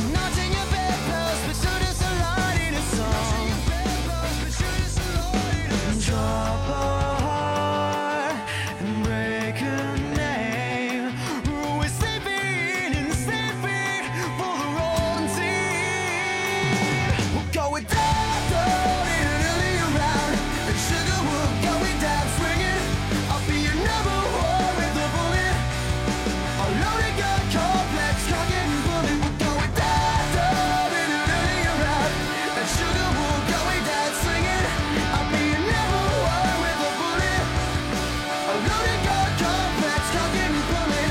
Notching your bedpost, but shoot us a light in a song. Drop a heart and break a name. We're sleeping and sleeping for the wrong team. We'll go with that, around, and sugar will go with that swinging. I'll be your number one with a bullet. A loaded gun, complex, cock and bullet. We'll go with that, around, and sugar will go with that swinging. I'll be your number one with a bullet. A loaded gun, complex, cock and bullet.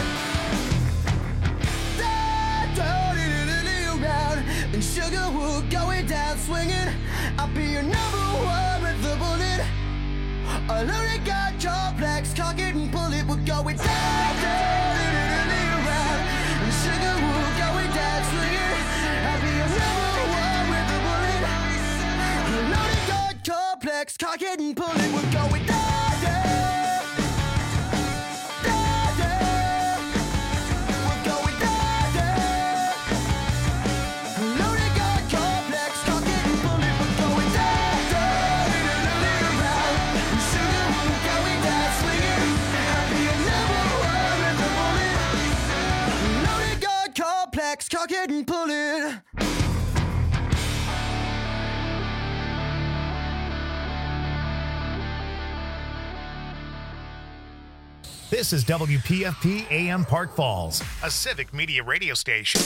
That, around, and sugar will go with that swinging. I'll be your number one with the bullet. A loaded gun, complex, cock and bullet. We'll go with that, around, and sugar will go with that swinging. I'll be your number one with the bullet. A loaded gun, complex, cock and bullet. We'll go with that. We'll go with that. Loaded gun, complex, cock and bullet. We'll go with that. Around, and sugar will go with that swinging. I'll be your number one with the bullet. Loaded gun, complex, cock and bullet. This is WPFP AM Park Falls, a civic media radio station.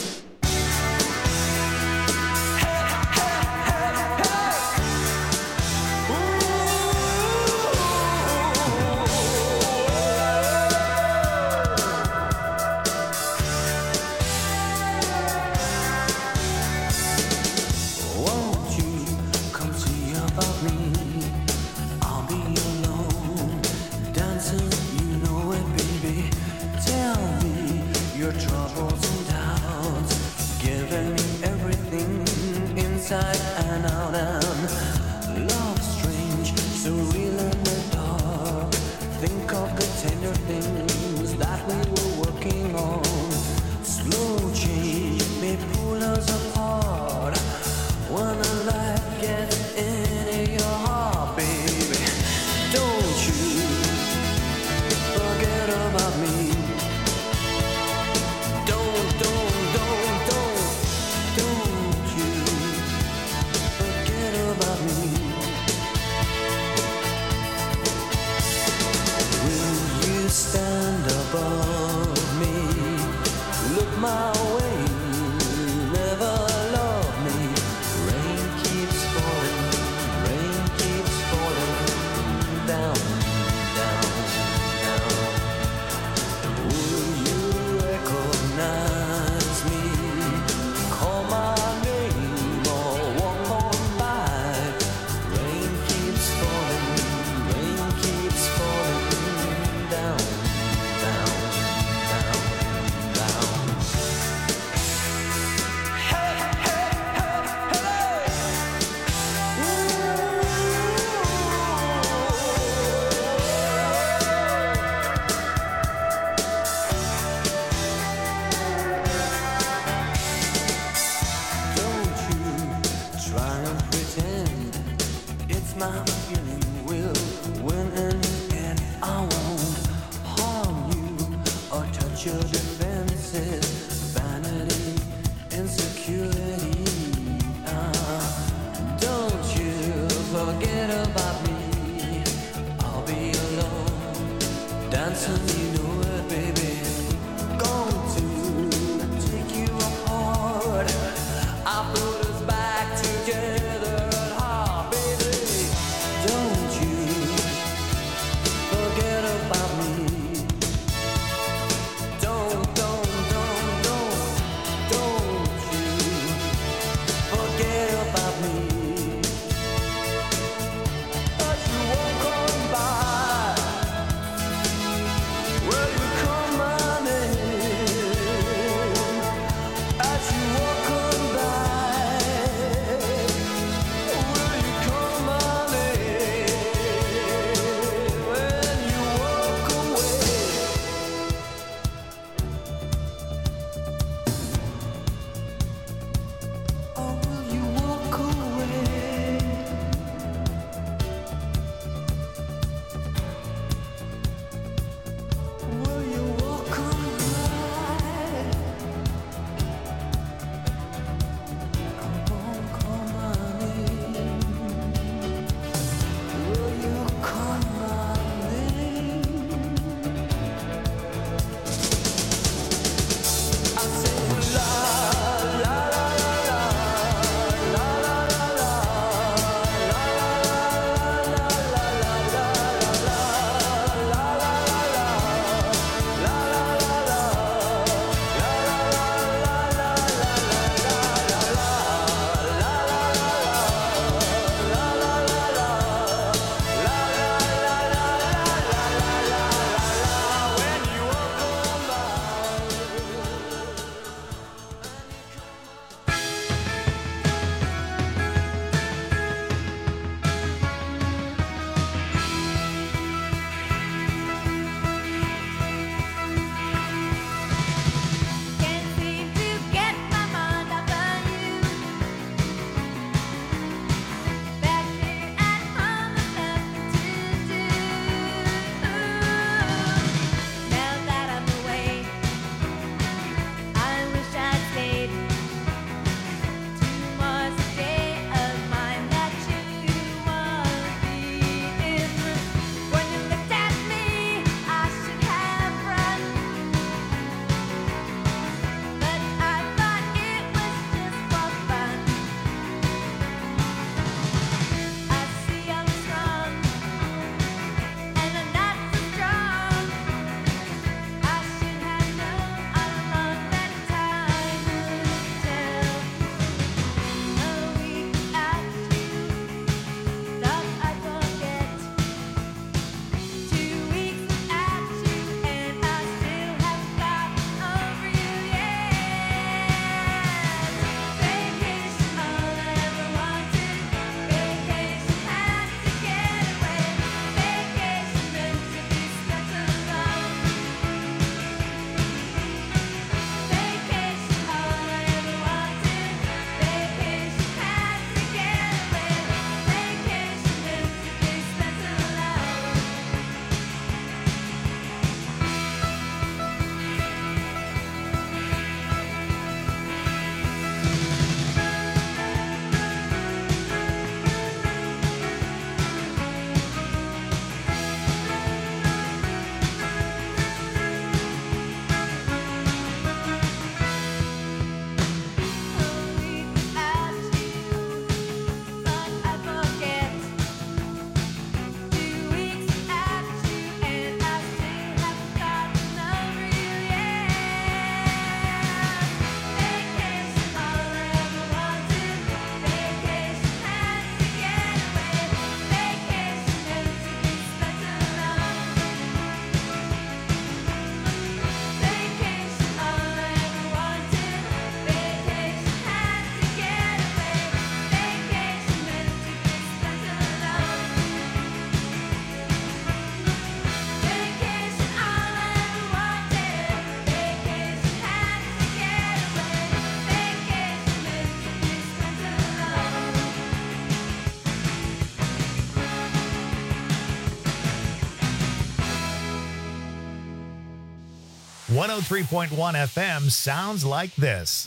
Won't you come see about me? I'll be alone, dancing, you know it, baby. Tell me your troubles and doubts, giving me everything inside and out. And love strange, so real in the dark. Think of the tender things that we were working on. Slow change may pull us apart. When the light gets into your heart, baby, don't you forget about me. Don't you forget about me. Will you stand above me? Look my way, never love me. Rain keeps falling down, down, down. Will you recognize me? Call my name or walk on by. Rain keeps falling down, down, down, down. Don't you try and pretend it's my feeling will win in the end. I won't harm you or touch your defenses. Vanity, insecurity. Don't you forget about me. I'll be alone, dancing, you know it, baby. Going to take you apart. I put us back together at heart, baby. Don't you forget about me. Don't you 103.1 FM sounds like this.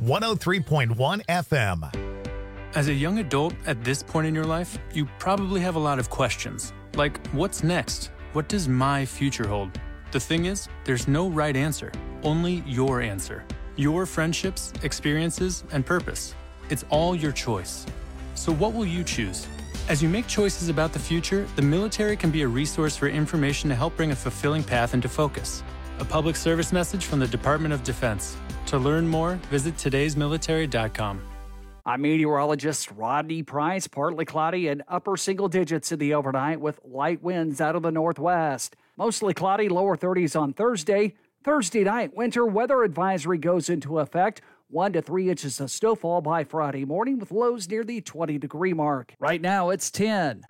103.1 FM. As a young adult at this point in your life, you probably have a lot of questions. Like, what's next? What does my future hold? The thing is, there's no right answer, only your answer. Your friendships, experiences, and purpose. It's all your choice. So what will you choose? As you make choices about the future, the military can be a resource for information to help bring a fulfilling path into focus. A public service message from the Department of Defense. To learn more, visit todaysmilitary.com. I'm meteorologist Rodney Price. Partly cloudy and upper single digits in the overnight with light winds out of the northwest. Mostly cloudy, lower 30s on Thursday. Thursday night, winter weather advisory goes into effect. 1 to 3 inches of snowfall by Friday morning with lows near the 20-degree mark. Right now, it's 10.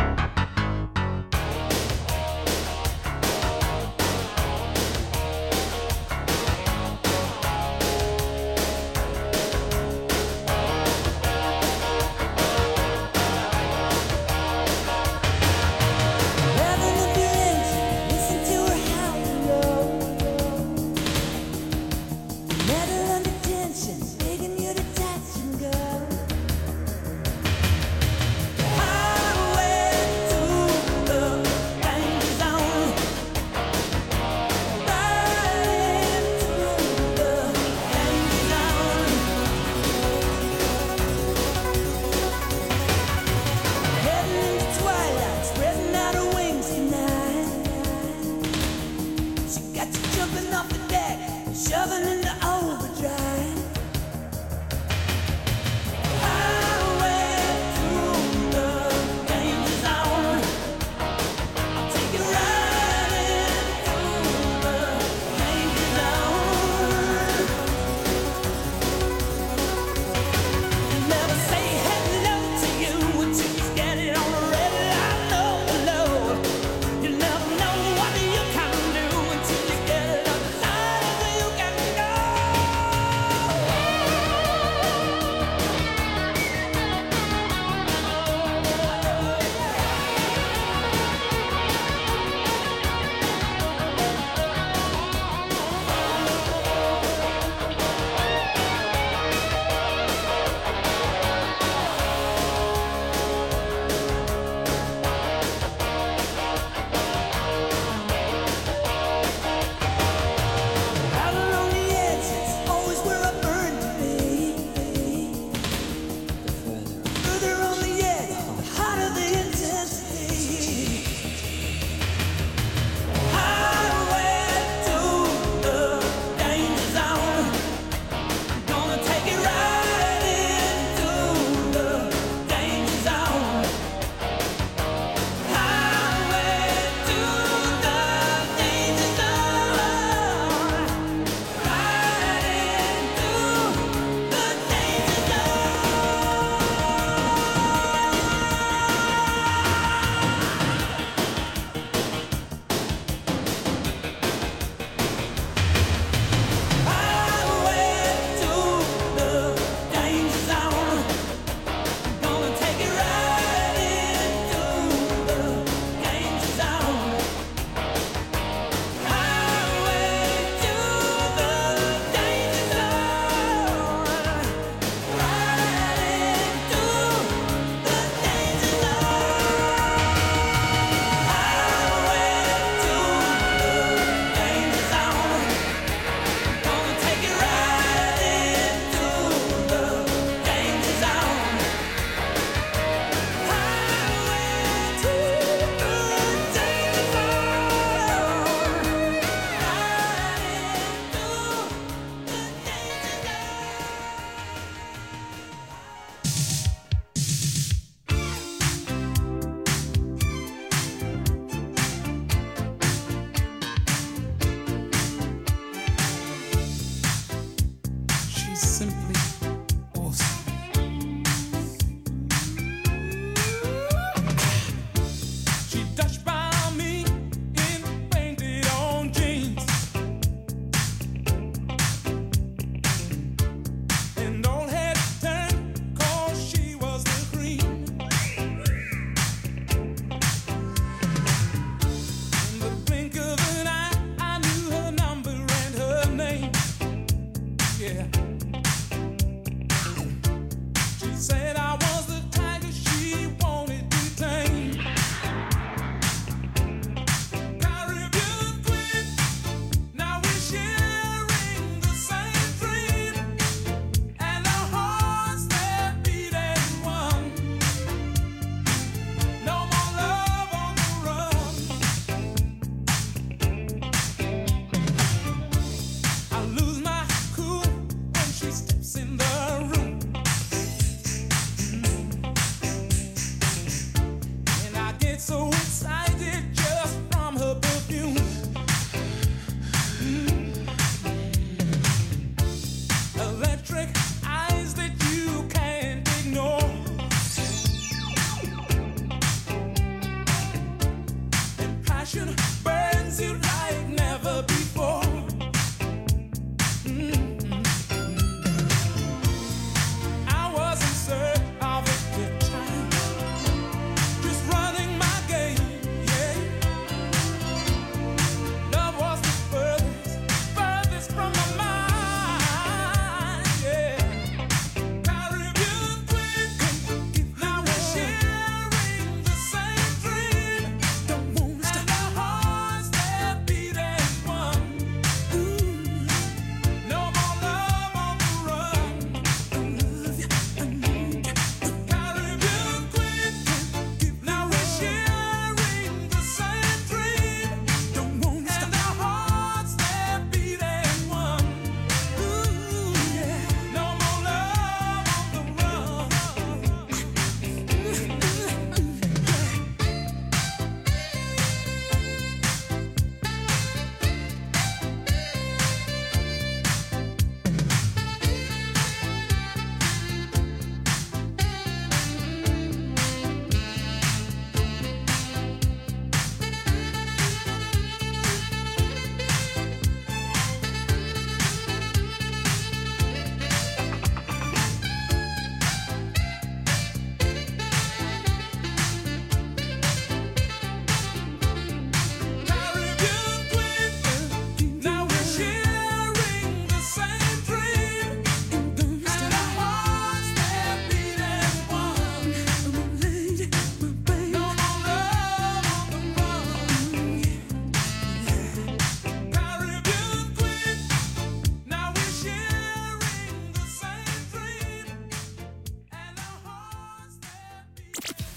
Highway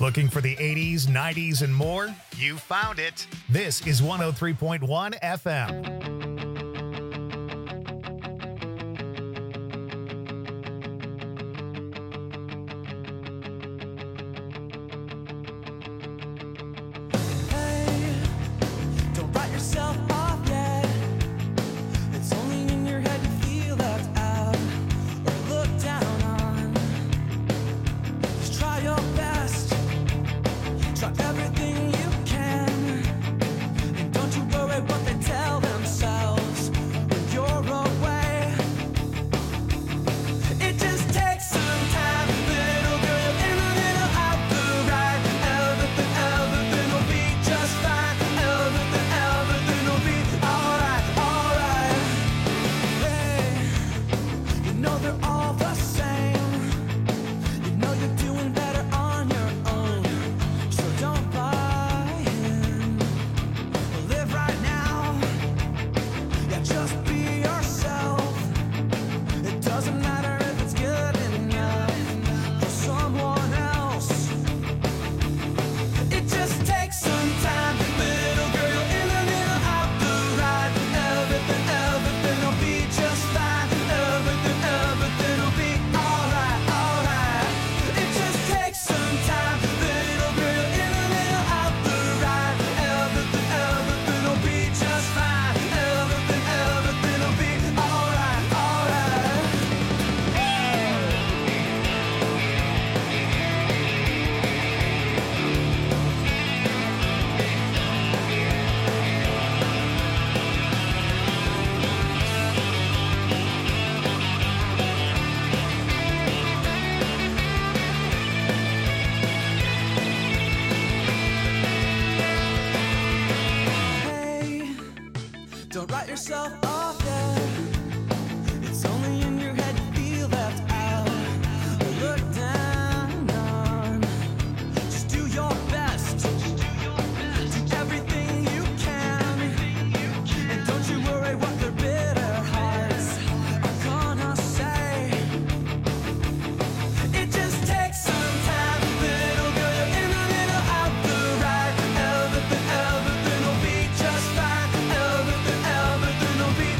Looking for the 80s, 90s, and more? You found it. This is 103.1 FM. Everything will be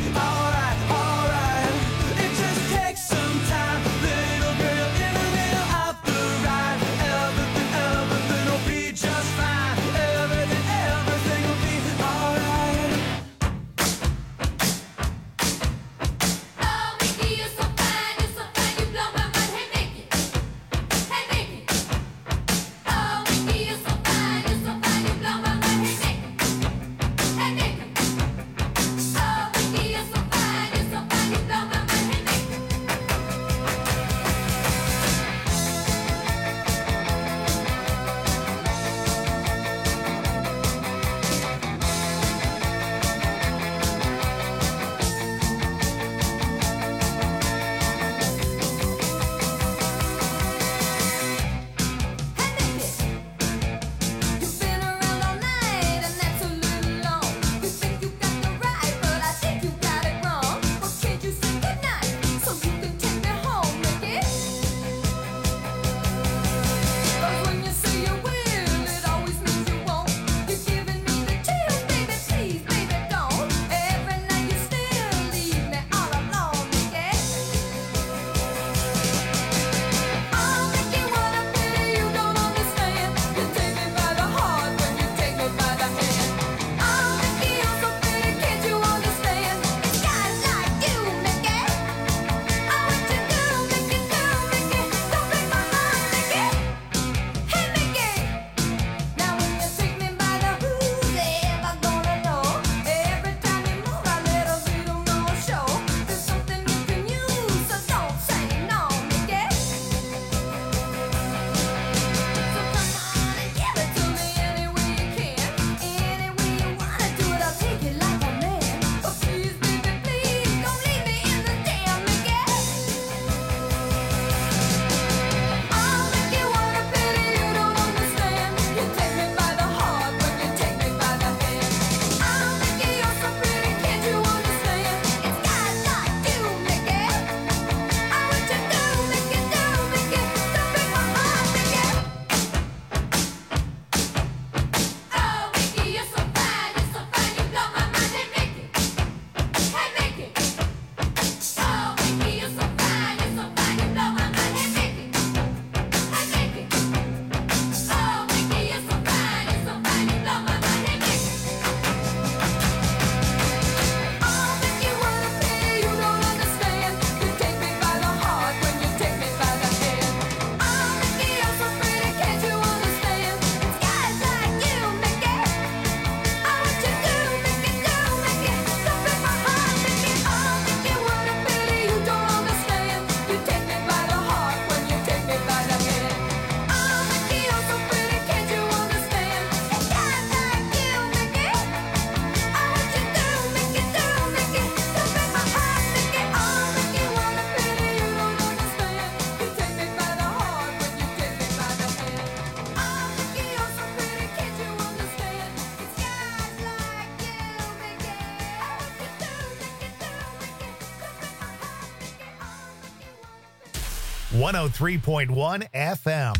103.1 FM.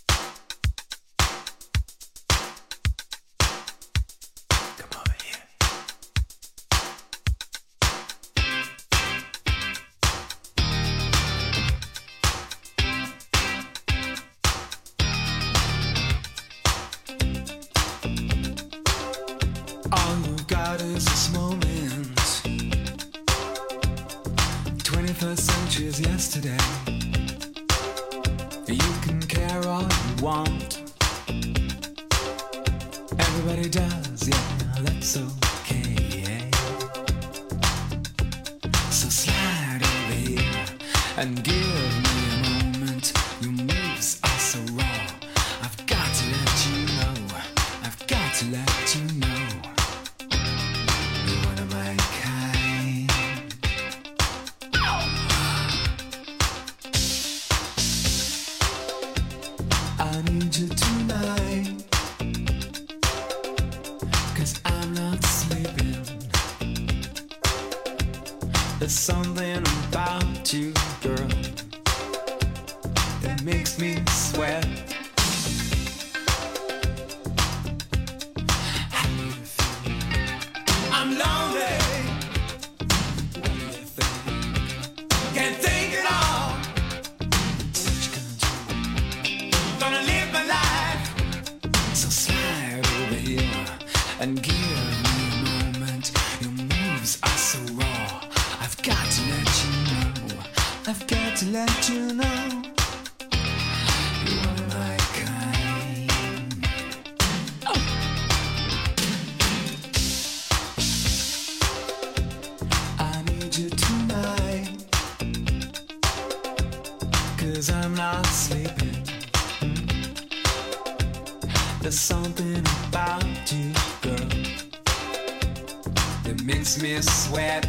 All you've got is this moment. 21st century is yesterday. You can care all you want. Everybody does, yeah, that's okay. So slide over here and give me a moment. Your moves are so raw. I've got to let you know. I've got to let you know. You're one of my kind. I need you tonight, 'cause I'm not sleeping. There's something about you, girl, that makes me sweat. How do you feel? I'm lonely. What do you think? Can't think at all. What you gonna do? Gonna live my life. So slide over here and give me a moment. Your moves are so raw. I've got to let you know. I've got to let you know. You're one of my kind. Oh. I need you tonight, 'cause I'm not sleeping. There's something about you, girl, that makes me sweat.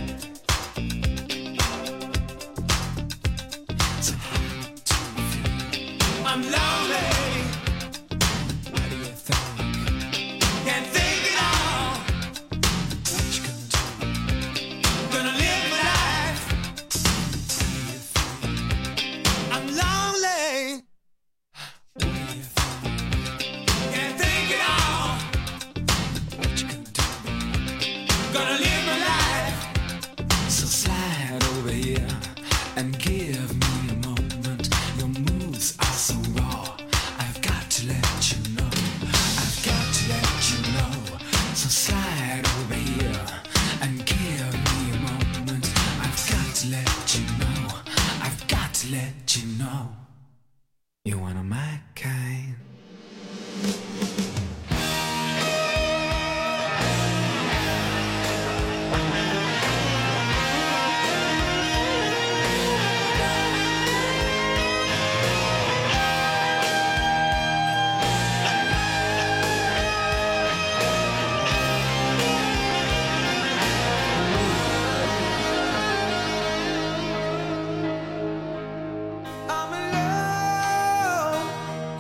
So how do you feel? I'm lonely. What do you think? Can't think at all. What you gonna do? Gonna live my life. What do you feel? I'm lonely. What do you think? Can't think at all. What you gonna do? Gonna live my life. So slide over here and give me a moment. Your moves are so raw. I've got to let you know. I've got to let you know. So slide over here and give me a moment. I've got to let you know. I've got to let you know. You're one of my kind. I'm alone.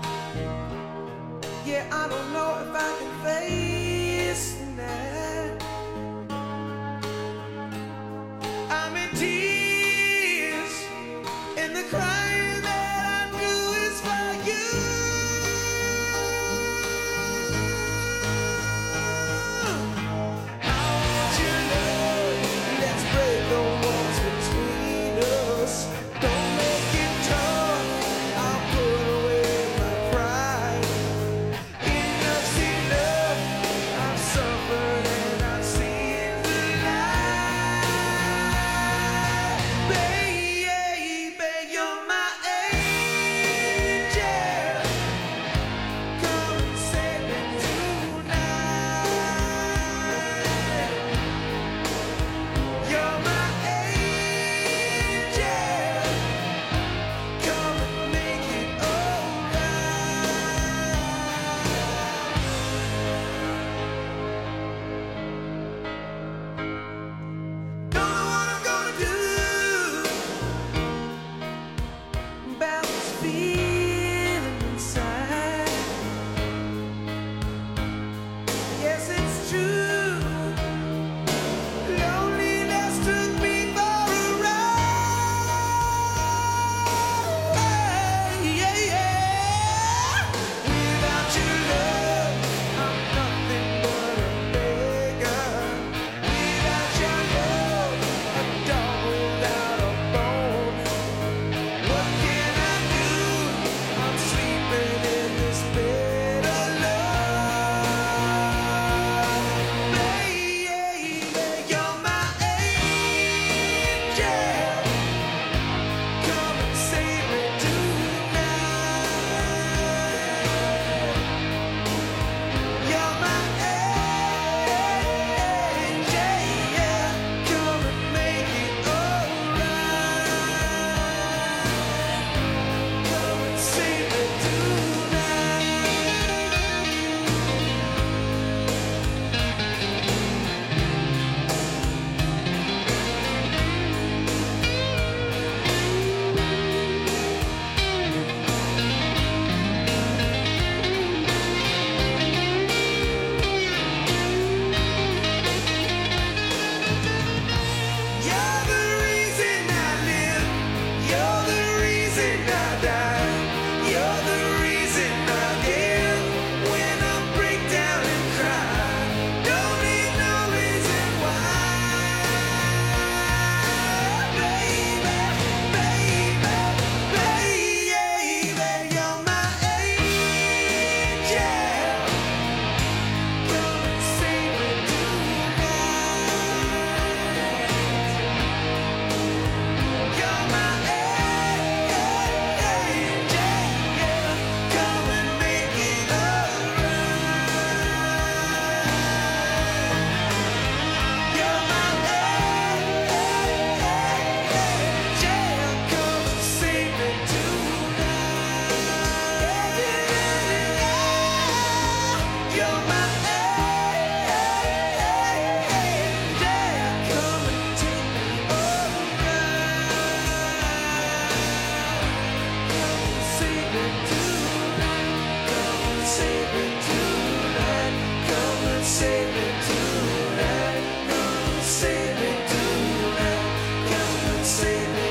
save it tonight. Come and save it tonight. Come and save it tonight. Come and save it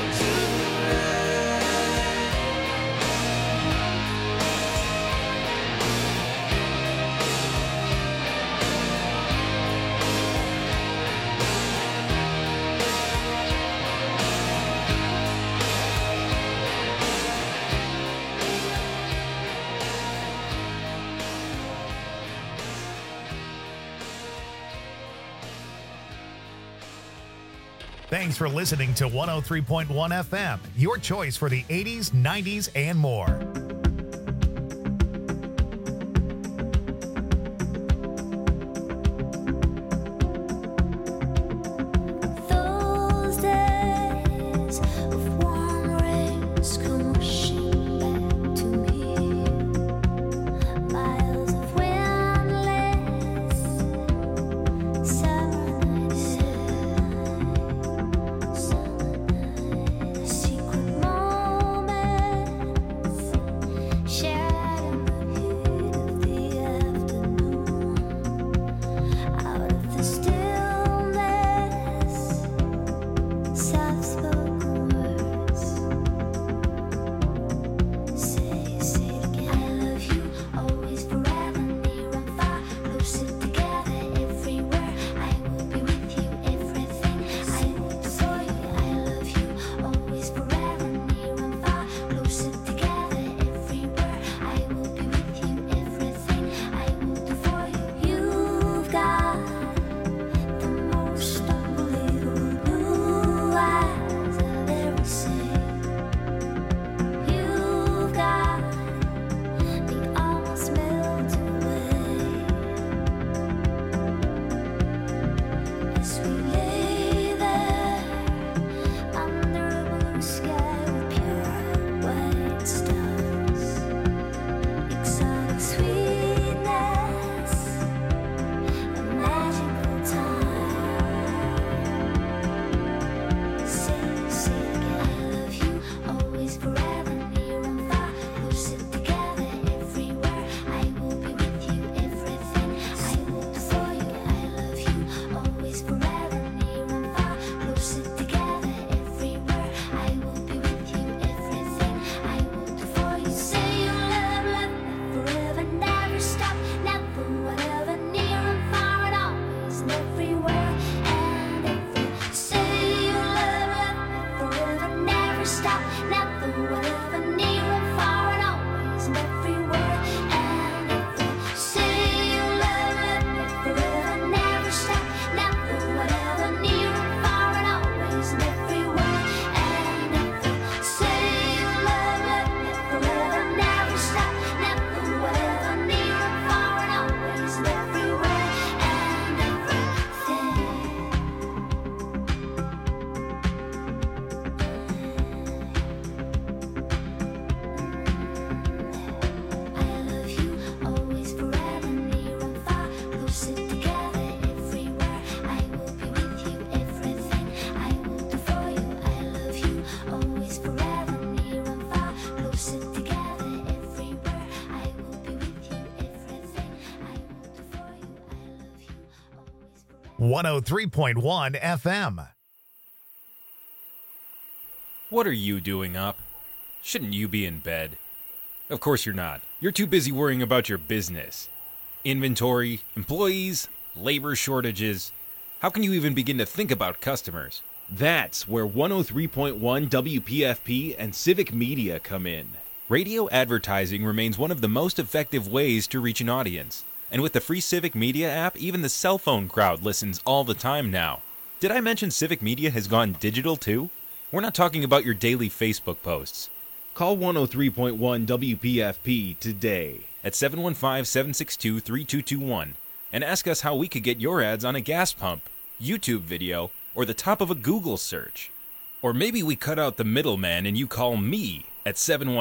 Thanks for listening to 103.1 FM, your choice for the 80s, 90s, and more. Those days of warm rains come rushing back to me. Miles of windless summer nights, secret moments shared in the heat of the afternoon. Out of the stillness, soft-spoken words say it again. I love you, always, forever, near and far, closer together, everywhere. I will be with you, everything I will do for you. I love you, always, forever, near and far, closer together, everywhere. I will be with you, everything I will do for you. You've got the most unbelievable blue eyes I've ever seen. You've got me almost melting away as we lay there under a blue sky with pure white stars. Exotic sweetness, a magical time. Say it again. I love you, always, forever, near and far, closer together, everywhere. I will be with you, everything I will do for you. I love you, always, forever, near and far, closer together, everywhere. I will be with you, everything I will do for you. Say you love me forever, never stop, never, whatever, near and far, and always, and everywhere, and every. Say you love me forever, never stop, never, whatever, near and far, and always, and everywhere, and every. Say you love me forever, never stop, never, whatever, near and far, and always, and everywhere, and every. Say you love me forever, never stop, never, whatever, near and far, and always, and everywhere, and everything. I love you, always, forever, near and far, closer together, everywhere. I will be with you, everything I will do for you. I love you, always, forever, near and far, closer together, everywhere. I will be with you, everything I will do for you. I love you, always, forever. 103.1 FM. What are you doing up? Shouldn't you be in bed? Of course you're not. You're too busy worrying about your business. Inventory, employees, labor shortages. How can you even begin to think about customers? That's where 103.1 WPFP and Civic Media come in. Radio advertising remains one of the most effective ways to reach an audience. And with the free Civic Media app, even the cell phone crowd listens all the time now. Did I mention Civic Media has gone digital too? We're not talking about your daily Facebook posts. Call 103.1 WPFP today at 715-762-3221 and ask us how we could get your ads on a gas pump, YouTube video, or the top of a Google search. Or maybe we cut out the middleman and you call me at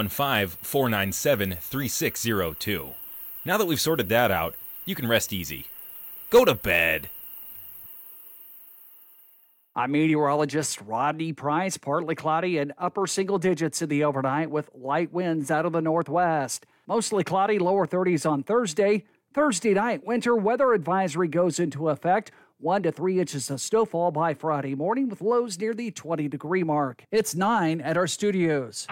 715-497-3602. Now that we've sorted that out, you can rest easy. Go to bed. I'm meteorologist Rodney Price. Partly cloudy and upper single digits in the overnight with light winds out of the northwest. Mostly cloudy, lower 30s on Thursday. Thursday night, winter weather advisory goes into effect. 1 to 3 inches of snowfall by Friday morning with lows near the 20-degree mark. It's 9 at our studios.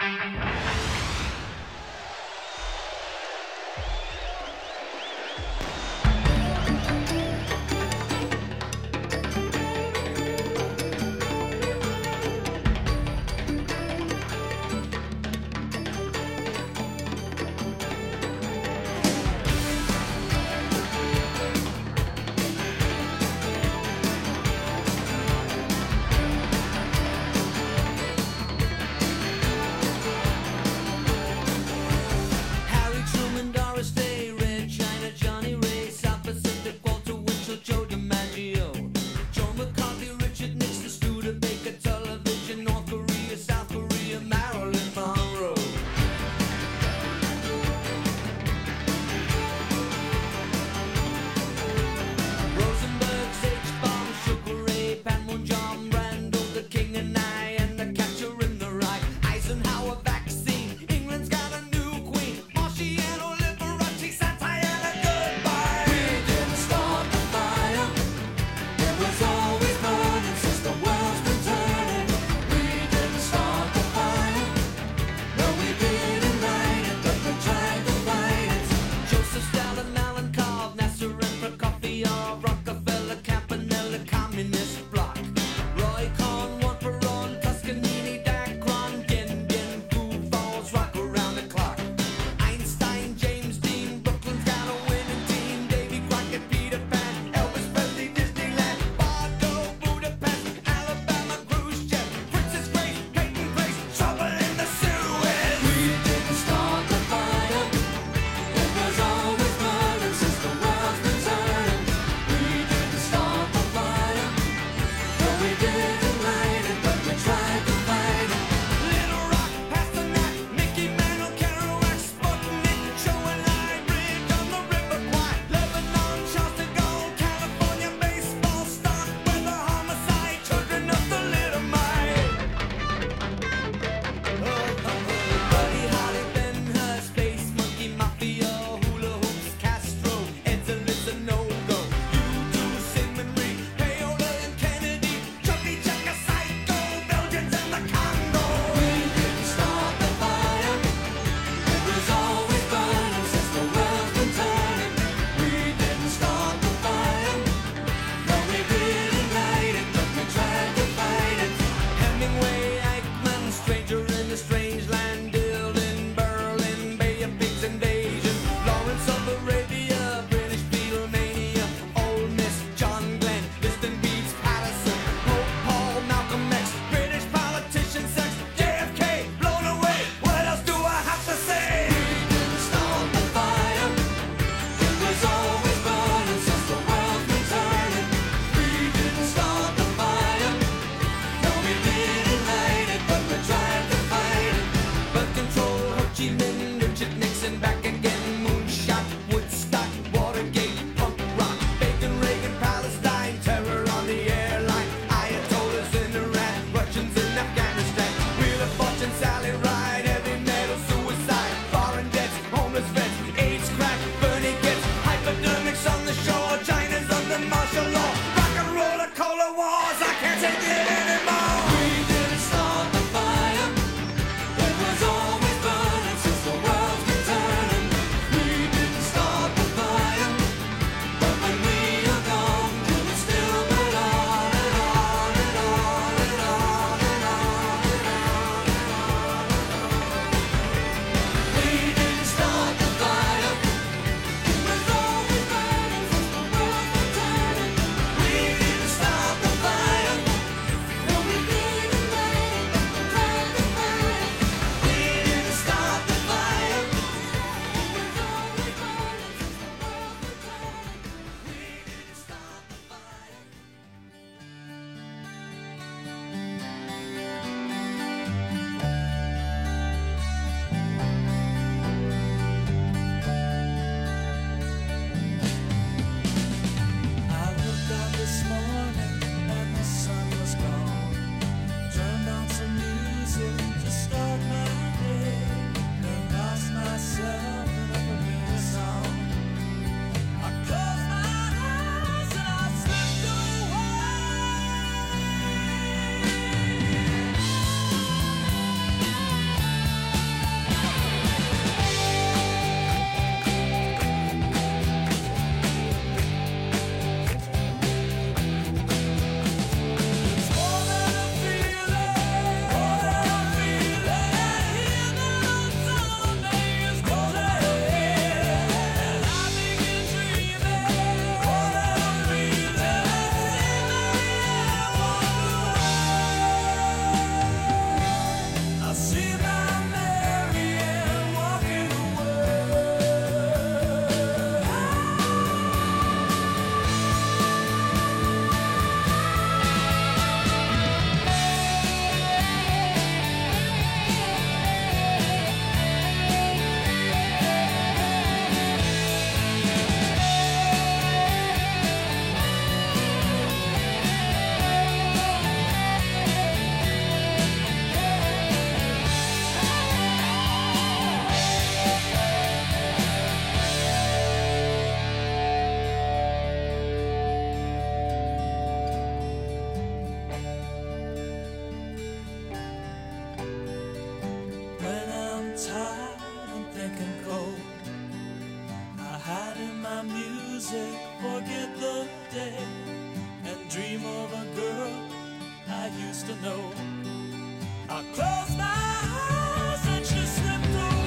thick and cold. I hide in my music, forget the day, and dream of a girl I used to know. I close my eyes and she slipped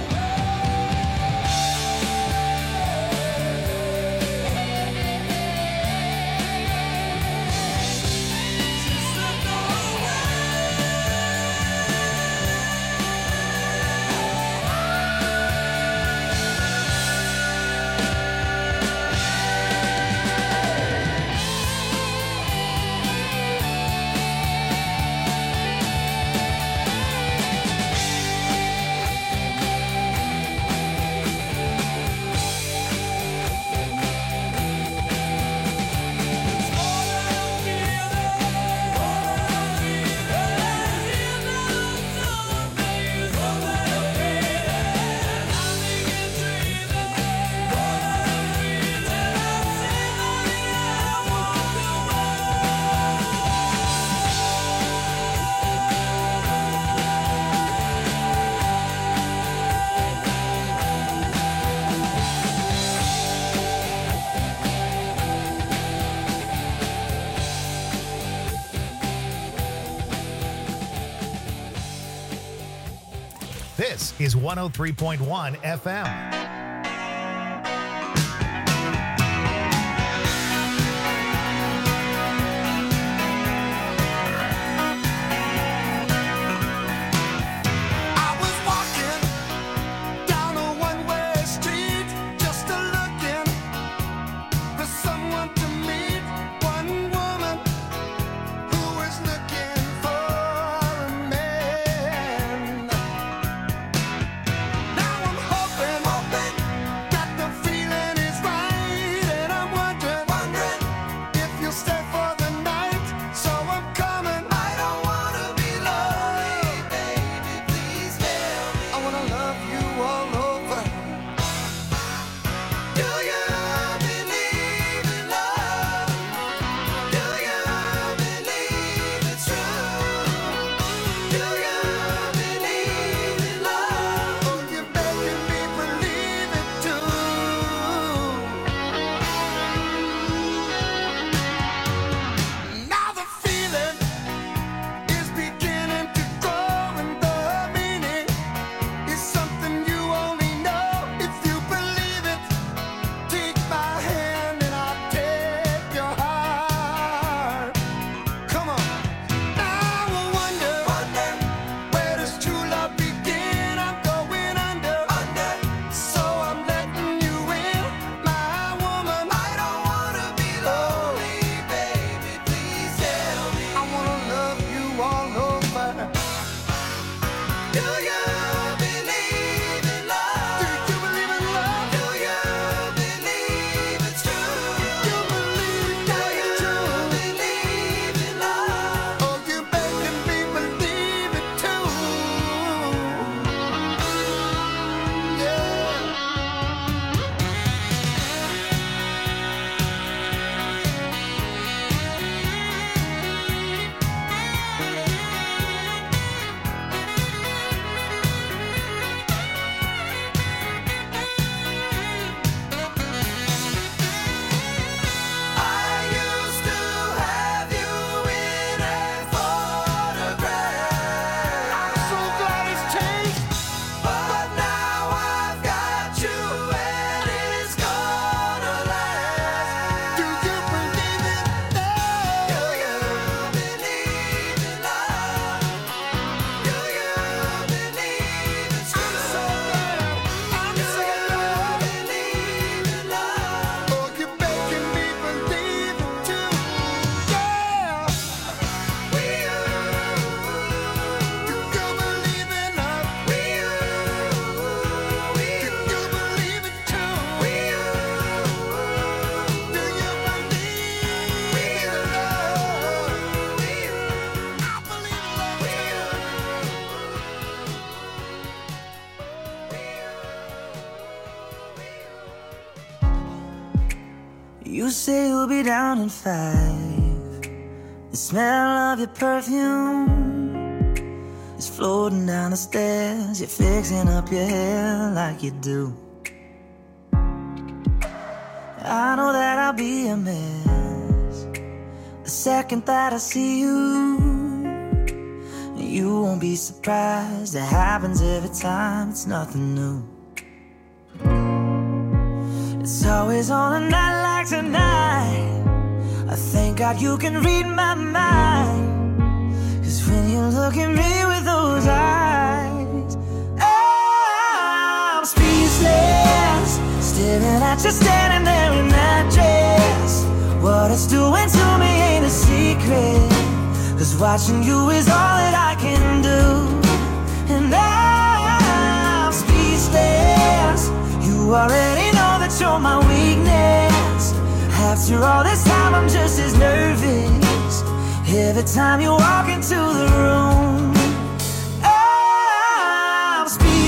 This is 103.1 FM. You say you'll be down in 5. The smell of your perfume is floating down the stairs. You're fixing up your hair like you do. I know that I'll be a mess the second that I see you. You won't be surprised, it happens every time, it's nothing new. It's always on a night like tonight. I thank God you can read my mind. 'Cause when you look at me with those eyes, I'm speechless, staring at you standing there in that dress. What it's doing to me ain't a secret, 'cause watching you is all that I can do. And I'm speechless, you already know that you're my weakness. After all this time I'm just as nervous every time you walk into the room. I'm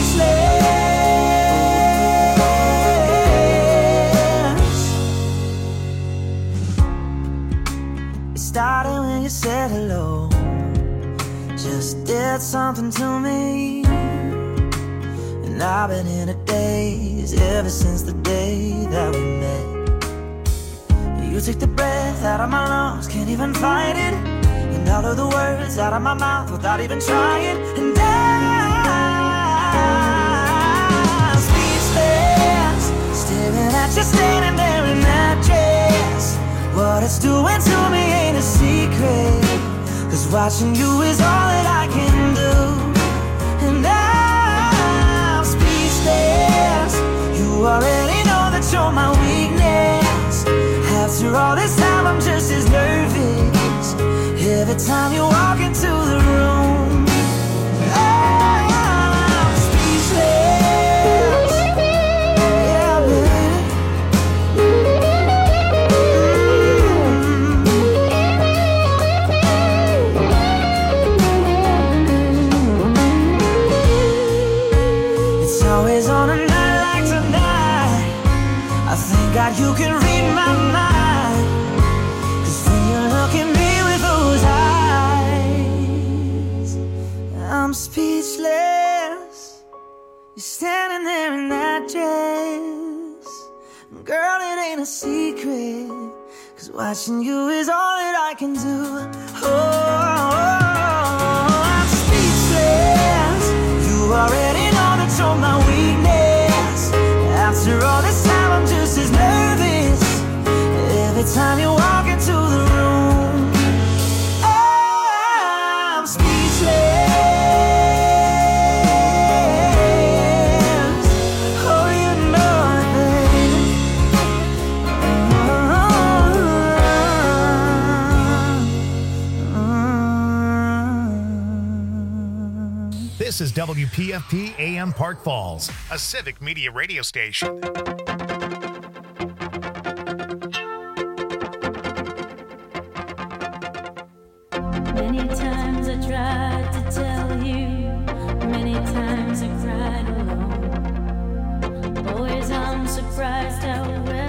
speechless. It started when you said hello, just did something to me. And I've been in a daze ever since the day that we met. You took the breath out of my lungs, can't even fight it. And all of the words out of my mouth without even trying. And I'm speechless, staring at you standing there in that dress. What it's doing to me ain't a secret, 'cause watching you is all that I can do. And I'm speechless, you already know that you're my weakness. After all this time I'm just as nervous every time you walk into the room. I'm speechless. Yeah, baby. It's always on a night like tonight. I thank God you can read my mind. I'm speechless, you're standing there in that dress. Girl, it ain't a secret, 'cause watching you is all that I can do. Oh, I'm speechless, you already know that you're my weakness. After all this time I'm just as nervous every time you walk into the room. I'm speechless. This is WPFP AM Park Falls, a civic media radio station. Many times I tried to tell you, many times I cried alone. Always I'm surprised how well